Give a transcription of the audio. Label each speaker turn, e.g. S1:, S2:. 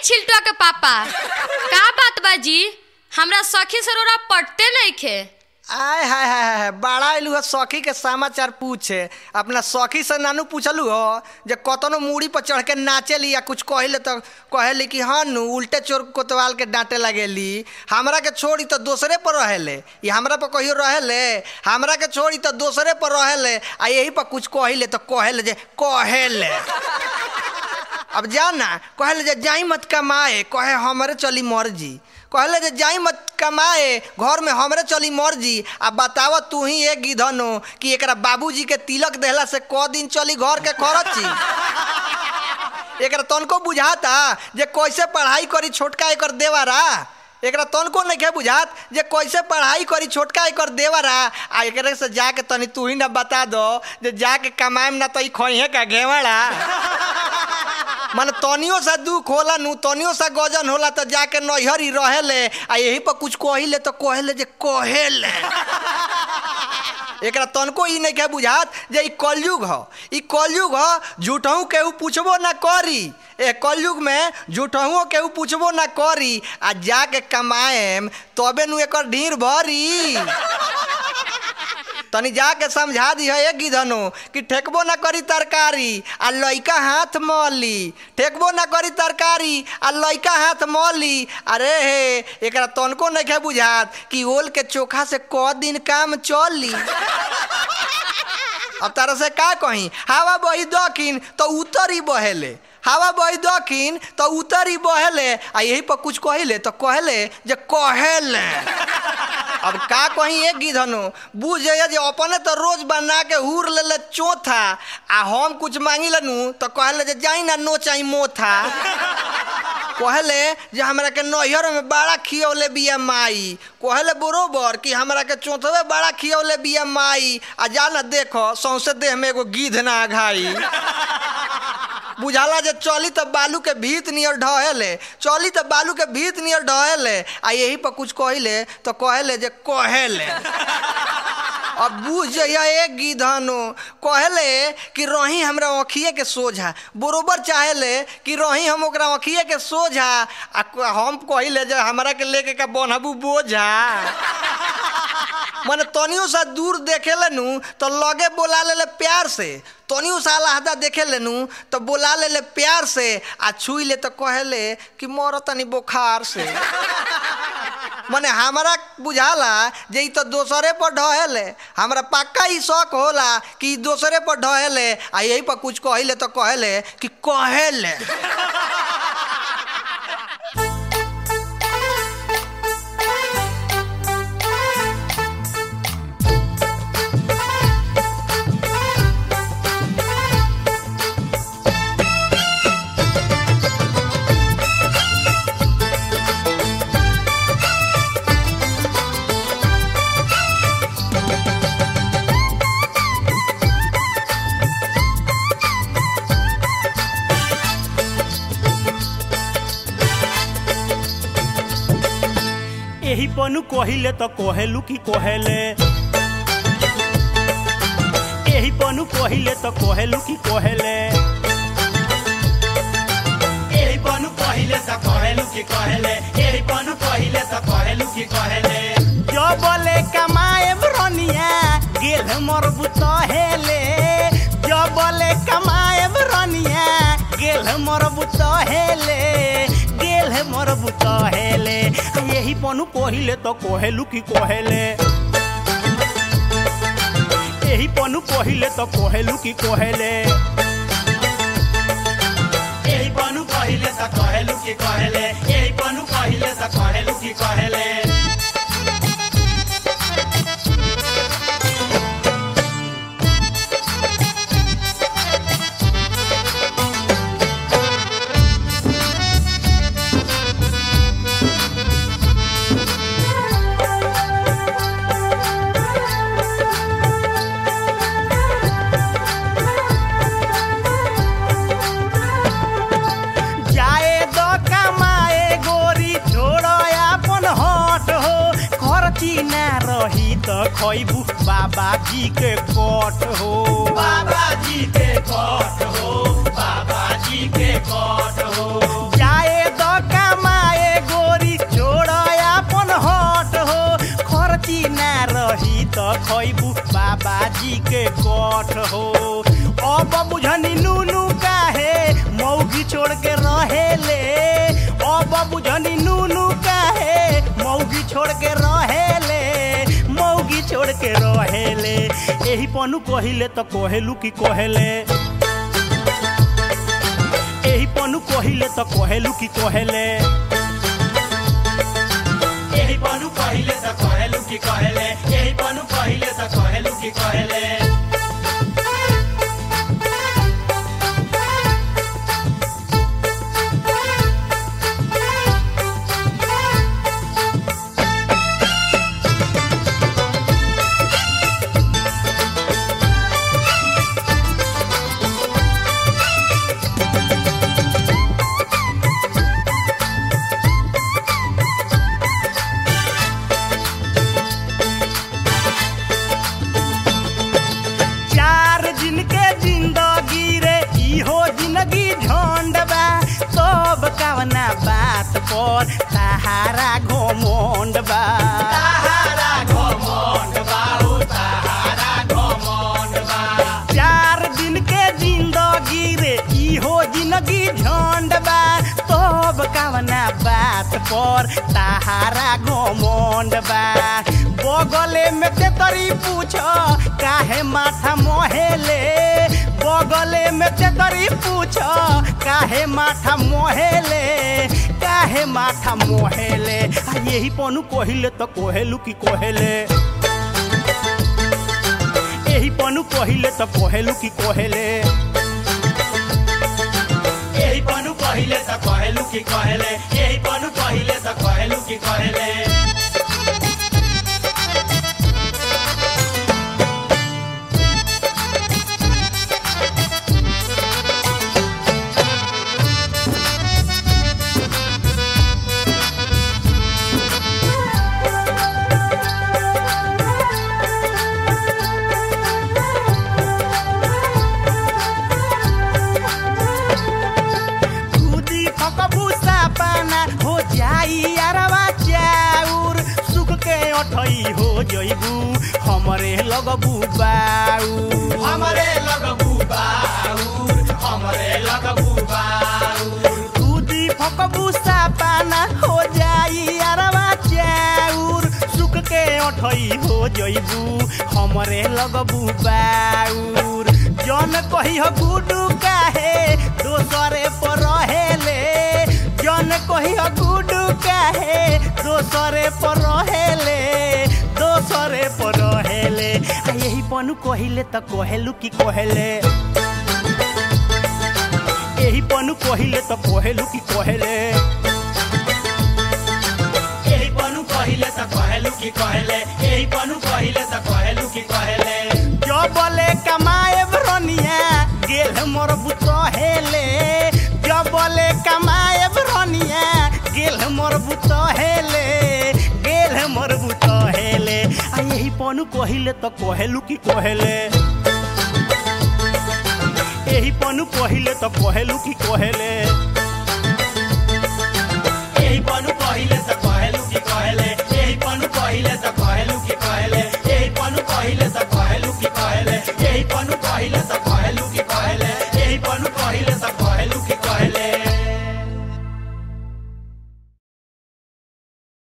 S1: छिलटुआ के पापा का बात बाजी हमरा सखी सरोरा पटते नहीं खे।
S2: आय हाय हाय बड़ा अलू सखी के समाचार पूछे। अपना सखी से नानू पूछलू हो जे कतनो मूड़ी पर चढ़ के नाचे ली या कुछ कहले तो कहली कि हाँ नु उल्टे चोर कोतवाल के डांटे लगेली। हमरा के छोड़ी तो दूसरे पर रहेले, ये हमरा पर कहियो रहेले। हमरा के छोड़ी तो दूसरे पर रहेले आ यही पर कुछ कहले तो कहले जे कहले अब जाना कहले जे जाई मत कमाए, कहे हमरे चली मर्जी। कहले जे जाई मत कमाए घर में हमरे चली मर्जी। आ बताव तू ही एक गिधनो कि एकरा बाबूजी के तिलक देहला से क दिन चली घर के खर्ची। एकरा तनको बुझाता जे कैसे पढ़ाई करी छोटका एकर देवारा। एकरा तनको नहीं बुझात जे कैसे पढ़ाई करी छोटका एकर देवारा। आ एकरे से जाके तनी तू ही ना बता दो जे जाके कमाएम ना तो ई खइहे का घेवड़ा। मन तनियो सा दुख होला नु तनियो सा गजन होला तो जाके नैहरी रहेले आ यही पर कुछ कहले तो कहले जे कहेले। एकरा तनको ई नहीं बुझात जे ई कलयुग ह। ई कलयुग ह झूठहू केहू पूछबो ना करी। ए कलयुग में झूठहू केहू पूछबो ना करी आ जाके कमाएम तबे नु एकर ढीर भरी। तनी जाके समझा दी है एक गिधनो कि ठेकबो ना करी तरकारी आ लइका हाथ मली। ठेकबो ना करी तरकारी आ लइका हाथ मली। अरे हे एकरा तनको नहीं बुझात कि ओल के चोखा से क दिन काम चली। अब तारा से का कही हवा बही दखिन तो उतरी बहेले, हवा बही दखिन तो उतरी बहेले। आ यही पर कुछ कहले तो कहले जे कहेले। अब का कहीं एक गिधनो बुझ जाइए जे अपने तो रोज बना के हुर ले चौथा आ हम कुछ मांगी लनू तो कहले जे जाई ना नो चाही मोथा। कहले जे हमरा के नैहर में बड़ा खियौले बिया माई। कहले बरोबर कि हमरा के चौथवे बड़ा खियौले बिया माई। आ जाना देखो सौंसे देह में एगो गिध ना घाई। बुझाला जे चली तो बालू के भीत नियर ढहेले, चली तो बालू के भीत नियर ढहेले। आ यही पर कुछ कहले तो कहले जे कहेले। अब बुझ जाइए एक गिधनो कहले कि रही हमरा अखिए के सोझा। बरोबर चाहेले कि रही हम ओकरा अखिए के सोझा। आ हम कहले जे हमरा के लेके का बनबू बोझा। माने तनियो सा दूर देखे लेनू तो लगे बोला ले प्यार से, तनियो सा लहदा देखे लेनू तो बोला ले प्यार से। आ छुई ले तो कहले कि मर तनी बुखार से। माने हमरा बुझाला जे ई तो दोसरे पर ढहेले। हमरा पक्का ही शौक होला कि दोसरे पर ढहेले। आ यही पर कुछ कहले तो कहले कि कहेले।
S3: एही पनु कहिले तो कहेलू कि कहेले। एही पनु कहिले तो कहेलू कि कहेले।
S4: एही पनु कहिले तो कहेलू कि कहेले। एही पनु कहिले तो कहेलू कि कहेले।
S3: जो बोले कमाए रनिया गेल मोर बुतहेले। जो बोले कमाए रनिया गेल मोर बुतहेले। गेल मोर बुतहेले। यही पनु कहिले तो कहेलू कि कहेले। यही पनु कहिले तो कहेलू कि कहेले।
S4: एही पनु कहिले तो कहेलू कि कहेले। एही पनु कहिले तो कहेलू कि कहेले।
S3: रही तो खैबू बाबाजी के कट हो।
S4: बाबाजी के कट हो। बाबाजी के कट हो।
S3: जाए दो हो अब बुझनी नूनू काहे मौगी छोड़ के रहेले अब बुझनी नूनू काहे मौगी छोड़ के रहेले मौगी छोड़ के रहेले एही पनु कहिले त कहेलू कि कहेले एही पनु कहिले त कहेलू कि कहेले
S4: यही पनु कहिले त कहेलू कि कहेले यही पनु कहिले त कहेलू कि कहेले
S3: बात पर तहारा घमंड बा
S4: तहारा घमंड बाऊ तहारा घमंड बा
S3: 4 दिन के जिंदगी रे इहो जिंदगी झंड बा तब कवना बात पर तहारा घमंड बा बगले में तेतरी पूछो काहे माथा मोहेले बगले में तेतरी पूछो काहे माथा मोहेले काहे माथा मोहेले यही पनु कहिले त कहेलू कि कहेले यही पनु कहिले त कहेलू कि कहेले
S4: यही पनु कहिले त कहेलू कि कहेले यही पनु कहिले त कहेलू कि कहेले
S3: हो जइबू हमरे लगबू बाऊ
S4: हमरे लगबू बाऊ हमरे लगबू बाऊ
S3: दूधी फकबू सापाना हो जाई अरवा चाउर सुख के ओठई हो जइबू हमरे लगबू बाऊर जन कही हो गुडू काहे दोसरे पर रहेले जन कही हो गुडू काहे दोसरे पर रहेले दोसरे पर रहेले यही पनु कहिले त कहेलू कि कहेले यही पनु कहिले त कहेलू कि कहेले
S4: यही पनु कहिले त कहेलू कि कहेले यही पनु कहिले त कहेलू कि कहेले
S3: जो बोले कमाए ब्रोनिया गेल मोर बुतहेले जो बोले कमाए ब्रोनिया गेल मोर बुतहेले यही पनु कहिले त कहेलू कि कहेले यही पनु कहिले त कहेलू कि कहेले